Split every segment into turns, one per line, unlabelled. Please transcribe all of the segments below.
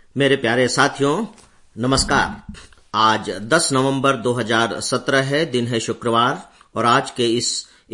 मेरे प्यारे साथियों, नमस्कार। आज 10 नवंबर 2017 है, दिन है शुक्रवार, और आज के इस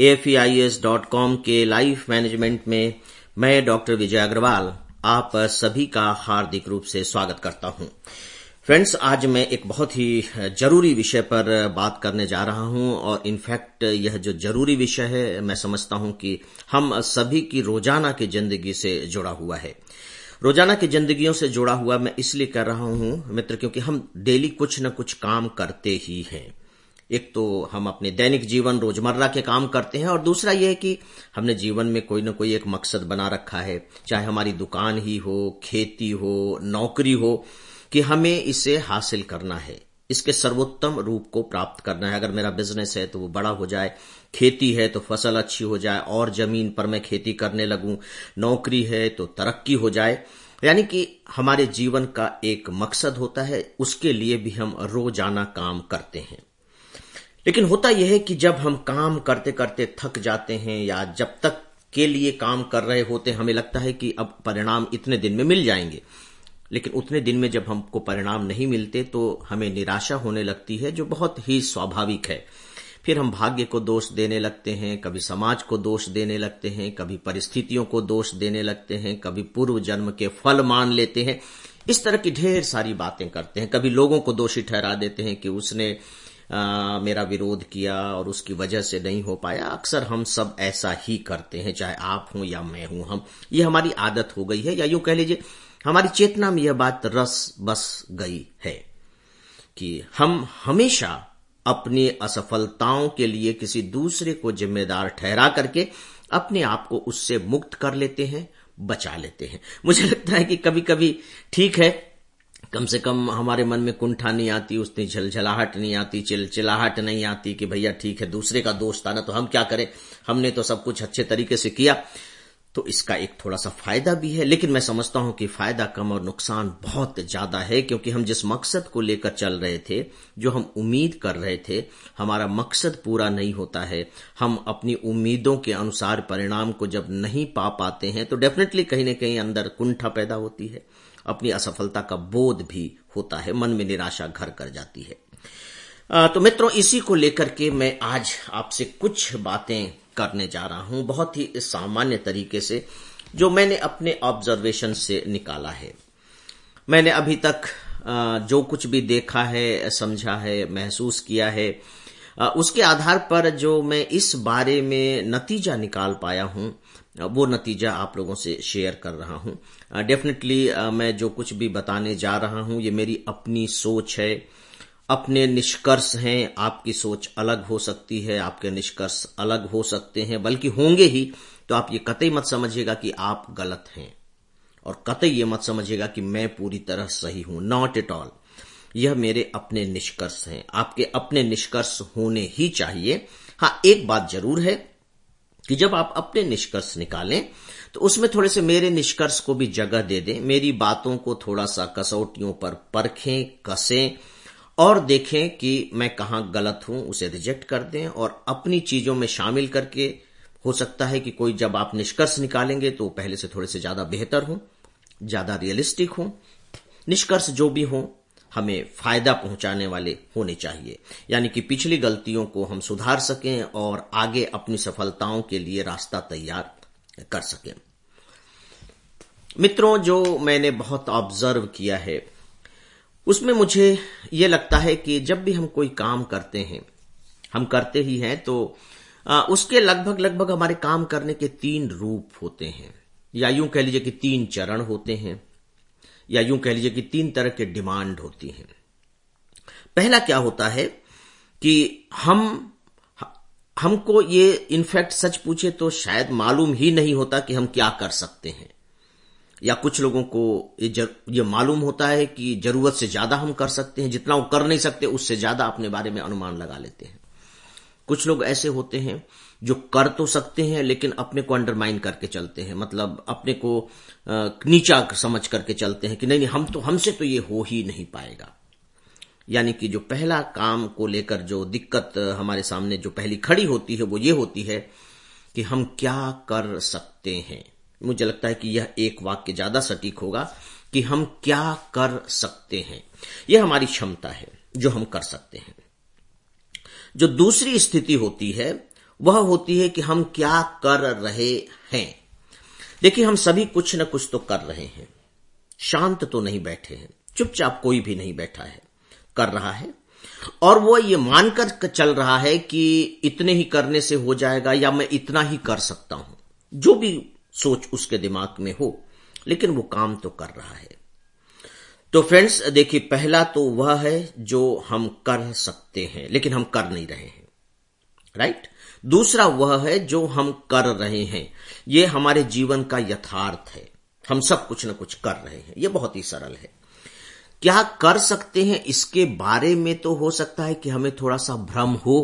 AFEIS.com के लाइफ मैनेजमेंट में मैं डॉक्टर विजय अग्रवाल आप सभी का हार्दिक रूप से स्वागत करता हूं। फ्रेंड्स, आज मैं एक बहुत ही जरूरी विषय पर बात करने जा रहा हूं, और इनफैक्ट यह जो जरूरी विषय है, मैं समझता हूं कि हम सभी की रोजाना की जिंदगी से जुड़ा हुआ है। रोजाना की जिंदगियों से जुड़ा हुआ मैं इसलिए कर रहा हूं मित्र, क्योंकि हम डेली कुछ न कुछ काम करते ही हैं। एक तो हम अपने दैनिक जीवन रोजमर्रा के काम करते हैं, और दूसरा यह है कि हमने जीवन में कोई न कोई एक मकसद बना रखा है, चाहे हमारी दुकान ही हो, खेती हो, नौकरी हो, कि हमें इसे हासिल करना है, इसके सर्वोत्तम रूप को प्राप्त करना है। अगर मेरा बिजनेस है तो वो बड़ा हो जाए, खेती है तो फसल अच्छी हो जाए और जमीन पर मैं खेती करने लगूं, नौकरी है तो तरक्की हो जाए। यानी कि हमारे जीवन का एक मकसद होता है, उसके लिए भी हम रोजाना काम करते हैं। लेकिन होता यह है कि जब हम काम करते करते थक जाते हैं, या जब तक के लिए काम कर रहे होते हैं हमें लगता है कि अब परिणाम इतने दिन में मिल जाएंगे, लेकिन उतने दिन में जब हमको परिणाम नहीं मिलते तो हमें निराशा होने लगती है, जो बहुत ही स्वाभाविक है। फिर हम भाग्य को दोष देने लगते हैं, कभी समाज को दोष देने लगते हैं, कभी परिस्थितियों को दोष देने लगते हैं, कभी पूर्व जन्म के फल मान लेते हैं। इस तरह की ढेर सारी बातें करते हैं। कभी लोगों को दोषी ठहरा देते हैं कि उसने मेरा विरोध किया और उसकी वजह से नहीं हो पाया। अक्सर हम सब ऐसा ही करते हैं, चाहे आप हों या मैं हूं। ये हमारी आदत हो गई है, या यूं कह लीजिए हमारी चेतना में यह बात रस बस गई है कि हम हमेशा अपनी असफलताओं के लिए किसी दूसरे को जिम्मेदार ठहरा करके अपने आप को उससे मुक्त कर लेते हैं, बचा लेते हैं। मुझे लगता है कि कभी कभी ठीक है, कम से कम हमारे मन में कुंठा नहीं आती, उतनी झलझलाहट नहीं आती, चिलचिलाहट नहीं आती कि भैया ठीक है, दूसरे का दोष था ना, तो हम क्या करें, हमने तो सब कुछ अच्छे तरीके से किया। तो इसका एक थोड़ा सा फायदा भी है, लेकिन मैं समझता हूं कि फायदा कम और नुकसान बहुत ज्यादा है, क्योंकि हम जिस मकसद को लेकर चल रहे थे, जो हम उम्मीद कर रहे थे, हमारा मकसद पूरा नहीं होता है। हम अपनी उम्मीदों के अनुसार परिणाम को जब नहीं पा पाते हैं तो डेफिनेटली कहीं न कहीं अंदर कुंठा पैदा होती है, अपनी असफलता का बोध भी होता है, मन में निराशा घर कर जाती है। तो मित्रों, इसी को लेकर के मैं आज आपसे कुछ बातें करने जा रहा हूं, बहुत ही सामान्य तरीके से, जो मैंने अपने ऑब्जर्वेशन से निकाला है। मैंने अभी तक जो कुछ भी देखा है, समझा है, महसूस किया है, उसके आधार पर जो मैं इस बारे में नतीजा निकाल पाया हूं, वो नतीजा आप लोगों से शेयर कर रहा हूं। डेफिनेटली मैं जो कुछ भी बताने जा रहा हूं, ये मेरी अपनी सोच है, अपने निष्कर्ष हैं। आपकी सोच अलग हो सकती है, आपके निष्कर्ष अलग हो सकते हैं, बल्कि होंगे ही। तो आप ये कतई मत समझिएगा कि आप गलत हैं, और कतई ये मत समझिएगा कि मैं पूरी तरह सही हूं। Not at all. यह मेरे अपने निष्कर्ष हैं, आपके अपने निष्कर्ष होने ही चाहिए। हाँ, एक बात जरूर है कि जब आप अपने निष्कर्ष निकालें तो उसमें थोड़े से मेरे निष्कर्ष को भी जगह दे दें, मेरी बातों को थोड़ा सा कसौटियों पर परखें, कसें, और देखें कि मैं कहां गलत हूं, उसे रिजेक्ट कर दें और अपनी चीजों में शामिल करके, हो सकता है कि कोई जब आप निष्कर्ष निकालेंगे तो पहले से थोड़े से ज्यादा बेहतर हो, ज्यादा रियलिस्टिक हो। निष्कर्ष जो भी हो हमें फायदा पहुंचाने वाले होने चाहिए, यानी कि पिछली गलतियों को हम सुधार सकें और आगे अपनी सफलताओं के लिए रास्ता तैयार कर सकें। मित्रों, जो मैंने बहुत ऑब्जर्व किया है, उसमें मुझे यह लगता है कि जब भी हम कोई काम करते हैं, हम करते ही हैं, तो उसके लगभग हमारे काम करने के 3 रूप होते हैं, या यूं कह लीजिए कि 3 चरण होते हैं, या यूं कह लीजिए कि 3 तरह के डिमांड होती हैं। पहला क्या होता है कि हमको ये इनफैक्ट सच पूछे तो शायद मालूम ही नहीं होता कि हम क्या कर सकते हैं, या कुछ लोगों को ये मालूम होता है कि जरूरत से ज्यादा हम कर सकते हैं, जितना वो कर नहीं सकते उससे ज्यादा अपने बारे में अनुमान लगा लेते हैं। कुछ लोग ऐसे होते हैं जो कर तो सकते हैं लेकिन अपने को अंडरमाइन करके चलते हैं, मतलब अपने को नीचा समझ करके चलते हैं कि नहीं हमसे तो ये हो ही नहीं पाएगा। यानी कि जो पहला काम को लेकर जो दिक्कत हमारे सामने जो पहली खड़ी होती है वो ये होती है कि हम क्या कर सकते हैं। मुझे लगता है कि यह एक वाक्य ज्यादा सटीक होगा कि हम क्या कर सकते हैं। यह हमारी क्षमता है जो हम कर सकते हैं। जो दूसरी स्थिति होती है वह होती है कि हम क्या कर रहे हैं। देखिए, हम सभी कुछ न कुछ तो कर रहे हैं, शांत तो नहीं बैठे हैं, चुपचाप कोई भी नहीं बैठा है, कर रहा है। और वो ये मानकर चल रहा है कि इतने ही करने से हो जाएगा या मैं इतना ही कर सकता हूं, जो भी सोच उसके दिमाग में हो, लेकिन वो काम तो कर रहा है। तो फ्रेंड्स देखिए, पहला तो वह है जो हम कर सकते हैं लेकिन हम कर नहीं रहे हैं, राइट। दूसरा वह है जो हम कर रहे हैं। ये हमारे जीवन का यथार्थ है, हम सब कुछ न कुछ कर रहे हैं। ये बहुत ही सरल है। क्या कर सकते हैं इसके बारे में तो हो सकता है कि हमें थोड़ा सा भ्रम हो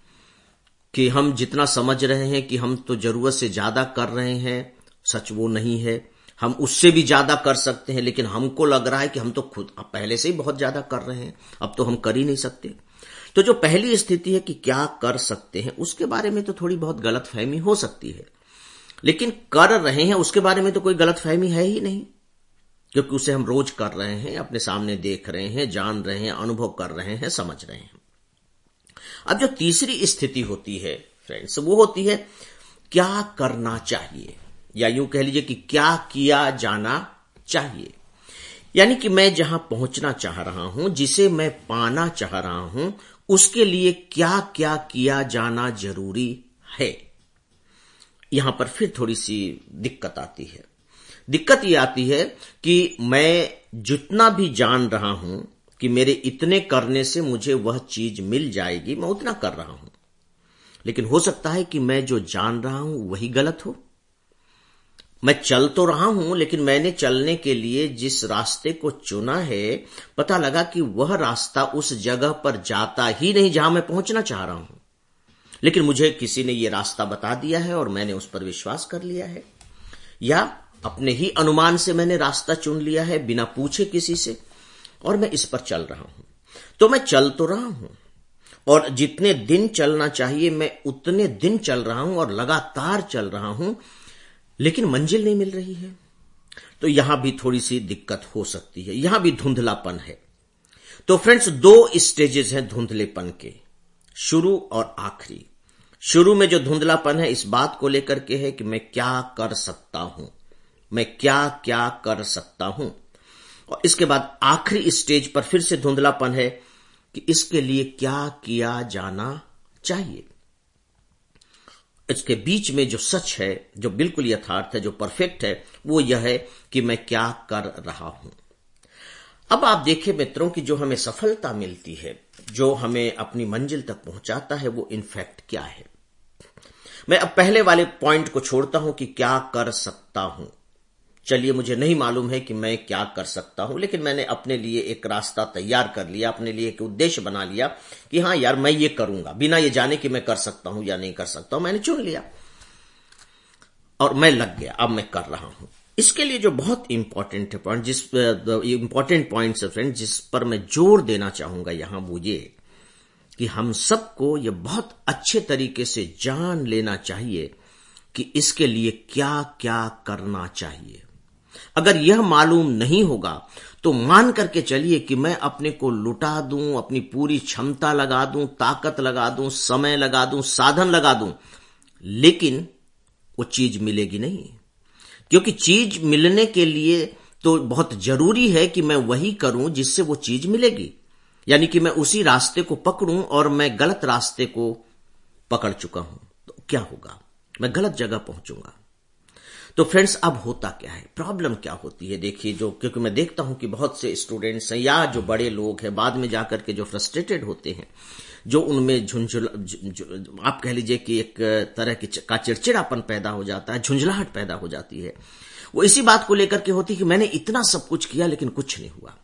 कि हम जितना समझ रहे हैं कि हम तो जरूरत से ज्यादा कर रहे हैं, सच वो नहीं है। हम उससे भी ज्यादा कर सकते हैं, लेकिन हमको लग रहा है कि हम तो खुद पहले से ही बहुत ज्यादा कर रहे हैं, अब तो हम कर ही नहीं सकते। तो जो पहली स्थिति है कि क्या कर सकते हैं, उसके बारे में तो थोड़ी बहुत गलतफहमी हो सकती है, लेकिन कर रहे हैं उसके बारे में तो कोई गलतफहमी है ही नहीं, क्योंकि उसे हम रोज कर रहे हैं, अपने सामने देख रहे हैं, जान रहे हैं, अनुभव कर रहे हैं, समझ रहे हैं। अब जो तीसरी स्थिति होती है फ्रेंड्स, वो होती है क्या करना चाहिए, या यूं कह लीजिए कि क्या किया जाना चाहिए। यानी कि मैं जहां पहुंचना चाह रहा हूं, जिसे मैं पाना चाह रहा हूं, उसके लिए क्या क्या किया जाना जरूरी है। यहां पर फिर थोड़ी सी दिक्कत आती है। दिक्कत यह आती है कि मैं जितना भी जान रहा हूं कि मेरे इतने करने से मुझे वह चीज मिल जाएगी, मैं उतना कर रहा हूं, लेकिन हो सकता है कि मैं जो जान रहा हूं वही गलत हो। मैं चल तो रहा हूं, लेकिन मैंने चलने के लिए जिस रास्ते को चुना है, पता लगा कि वह रास्ता उस जगह पर जाता ही नहीं जहां मैं पहुंचना चाह रहा हूं, लेकिन मुझे किसी ने यह रास्ता बता दिया है और मैंने उस पर विश्वास कर लिया है, या अपने ही अनुमान से मैंने रास्ता चुन लिया है बिना पूछे किसी से, और मैं इस पर चल रहा हूं। तो मैं चल तो रहा हूं, और जितने दिन चलना चाहिए मैं उतने दिन चल रहा हूं और लगातार चल रहा हूं, लेकिन मंजिल नहीं मिल रही है। तो यहां भी थोड़ी सी दिक्कत हो सकती है, यहां भी धुंधलापन है। तो फ्रेंड्स, दो स्टेजेस हैं धुंधलेपन के, शुरू और आखिरी। शुरू में जो धुंधलापन है इस बात को लेकर के है कि मैं क्या कर सकता हूं, मैं क्या क्या कर सकता हूं। और इसके बाद आखिरी स्टेज पर फिर से धुंधलापन है कि इसके लिए क्या किया जाना चाहिए। इसके बीच में जो सच है, जो बिल्कुल यथार्थ है, जो परफेक्ट है, वो यह है कि मैं क्या कर रहा हूं। अब आप देखिए मित्रों कि जो हमें सफलता मिलती है, जो हमें अपनी मंजिल तक पहुंचाता है, वो इनफैक्ट क्या है। मैं अब पहले वाले पॉइंट को छोड़ता हूं कि क्या कर सकता हूं। चलिए, मुझे नहीं मालूम है कि मैं क्या कर सकता हूं, लेकिन मैंने अपने लिए एक रास्ता तैयार कर लिया, अपने लिए एक उद्देश्य बना लिया कि हां यार, मैं ये करूंगा, बिना ये जाने कि मैं कर सकता हूं या नहीं कर सकता हूं। मैंने चुन लिया और मैं लग गया, अब मैं कर रहा हूं। इसके लिए जो बहुत इंपॉर्टेंट है पॉइंट, इंपॉर्टेंट पॉइंट्स है फ्रेंड, जिस पर मैं जोर देना चाहूंगा यहां, वो ये कि हम सबको ये बहुत अच्छे तरीके से जान लेना चाहिए कि इसके लिए क्या क्या करना चाहिए। अगर यह मालूम नहीं होगा तो मान करके चलिए कि मैं अपने को लुटा दूं, अपनी पूरी क्षमता लगा दूं, ताकत लगा दूं, समय लगा दूं, साधन लगा दूं, लेकिन वो चीज मिलेगी नहीं। क्योंकि चीज मिलने के लिए तो बहुत जरूरी है कि मैं वही करूं जिससे वो चीज मिलेगी, यानी कि मैं उसी रास्ते को पकड़ूं, और मैं गलत रास्ते को पकड़ चुका हूं तो क्या होगा, मैं गलत जगह पहुंचूंगा। तो फ्रेंड्स, अब होता क्या है, प्रॉब्लम क्या होती है, देखिए, जो क्योंकि मैं देखता हूं कि बहुत से स्टूडेंट्स हैं या जो बड़े लोग हैं, बाद में जाकर के जो फ्रस्ट्रेटेड होते हैं, जो उनमें आप कह लीजिए कि एक तरह का चिड़चिड़ापन पैदा हो जाता है, झुंझलाहट पैदा हो जाती है, वो इसी बात को लेकर के होती है कि मैंने इतना सब कुछ किया लेकिन कुछ नहीं हुआ।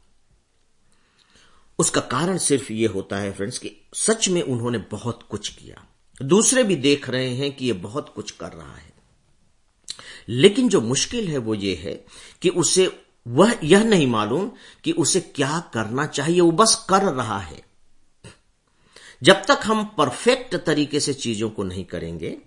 उसका कारण सिर्फ ये होता है फ्रेंड्स कि सच में उन्होंने बहुत कुछ किया, दूसरे भी देख रहे हैं कि ये बहुत कुछ कर रहा है, लेकिन जो मुश्किल है वो ये है कि उसे वह यह नहीं मालूम कि उसे क्या करना चाहिए, वो बस कर रहा है। जब तक हम परफेक्ट तरीके से चीजों को नहीं करेंगे,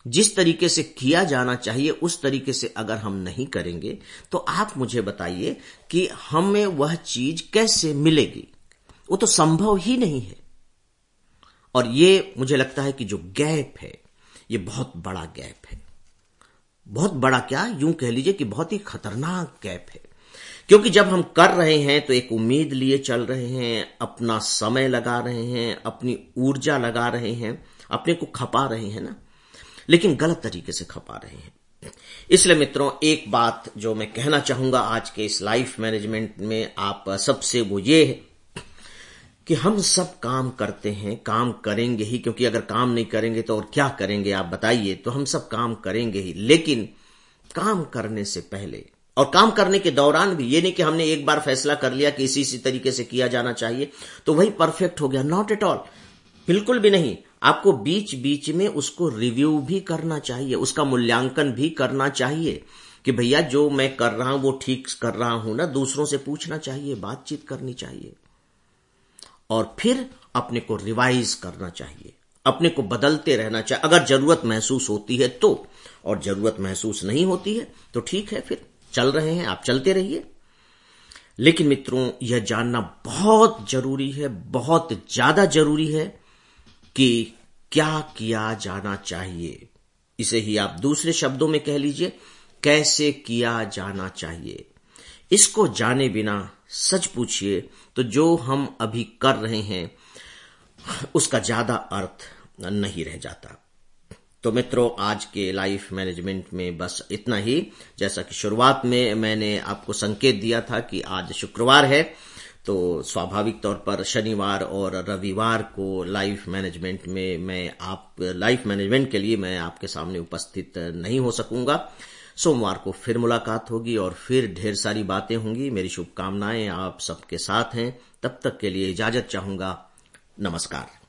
जिस तरीके से किया जाना चाहिए उस तरीके से अगर हम नहीं करेंगे तो आप मुझे बताइए कि हमें वह चीज कैसे मिलेगी? वो तो संभव ही नहीं है। और ये मुझे लगता है कि जो गैप है ये बहुत बड़ा गैप है। बहुत बड़ा क्या, यूं कह लीजिए कि बहुत ही खतरनाक गैप है। क्योंकि जब हम कर रहे हैं तो एक उम्मीद लिए चल रहे हैं, अपना समय लगा रहे हैं, अपनी ऊर्जा लगा रहे हैं, अपने को खपा रहे हैं ना, लेकिन गलत तरीके से खपा रहे हैं। इसलिए मित्रों, एक बात जो मैं कहना चाहूंगा आज के इस लाइफ मैनेजमेंट में आप सबसे, वो ये है कि हम सब काम करते हैं, काम करेंगे ही, क्योंकि अगर काम नहीं करेंगे तो और क्या करेंगे आप बताइए। तो हम सब काम करेंगे ही, लेकिन काम करने से पहले और काम करने के दौरान भी ये नहीं कि हमने एक बार फैसला कर लिया कि इसी तरीके से किया जाना चाहिए तो वही परफेक्ट हो गया। नॉट एट ऑल, बिल्कुल भी नहीं। आपको बीच बीच में उसको रिव्यू भी करना चाहिए, उसका मूल्यांकन भी करना चाहिए कि भैया जो मैं कर रहा हूं वो ठीक कर रहा हूं ना। दूसरों से पूछना चाहिए, बातचीत करनी चाहिए और फिर अपने को रिवाइज करना चाहिए, अपने को बदलते रहना चाहिए अगर जरूरत महसूस होती है तो। और जरूरत महसूस नहीं होती है तो ठीक है, फिर चल रहे हैं, आप चलते रहिए। लेकिन मित्रों, यह जानना बहुत जरूरी है, बहुत ज्यादा जरूरी है कि क्या किया जाना चाहिए। इसे ही आप दूसरे शब्दों में कह लीजिए, कैसे किया जाना चाहिए। इसको जाने बिना सच पूछिए तो जो हम अभी कर रहे हैं उसका ज्यादा अर्थ नहीं रह जाता। तो मित्रों, आज के लाइफ मैनेजमेंट में बस इतना ही। जैसा कि शुरुआत में मैंने आपको संकेत दिया था कि आज शुक्रवार है, तो स्वाभाविक तौर पर शनिवार और रविवार को लाइफ मैनेजमेंट के लिए मैं आपके सामने उपस्थित नहीं हो सकूंगा। सोमवार को फिर मुलाकात होगी और फिर ढेर सारी बातें होंगी। मेरी शुभकामनाएं आप सबके साथ हैं। तब तक के लिए इजाजत चाहूंगा। नमस्कार।